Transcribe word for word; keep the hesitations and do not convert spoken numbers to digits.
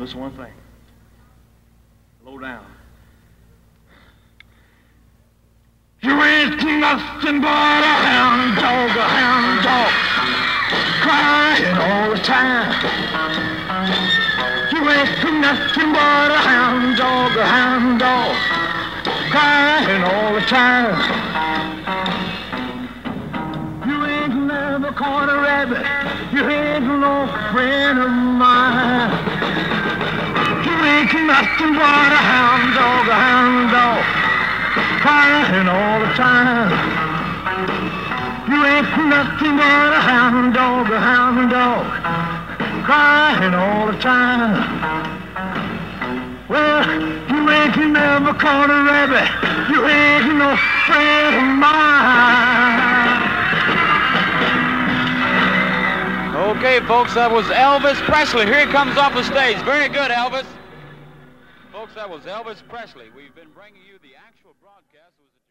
this one thing. Low down. You ain't nothing but a hound dog, a hound dog, crying all the time. You ain't nothing but a hound dog, a hound dog, crying all the time. You ain't never caught a rabbit, you ain't no friend of mine. You ain't nothing but a hound dog, a hound dog, crying all the time. You ain't nothing but a hound dog, a hound dog, crying all the time. Well, you ain't never caught a rabbit, you ain't no friend of mine. Okay, folks, that was Elvis Presley. Here he comes off the stage. Very good, Elvis. Folks, that was Elvis Presley. We've been bringing you the actual broadcast. It was a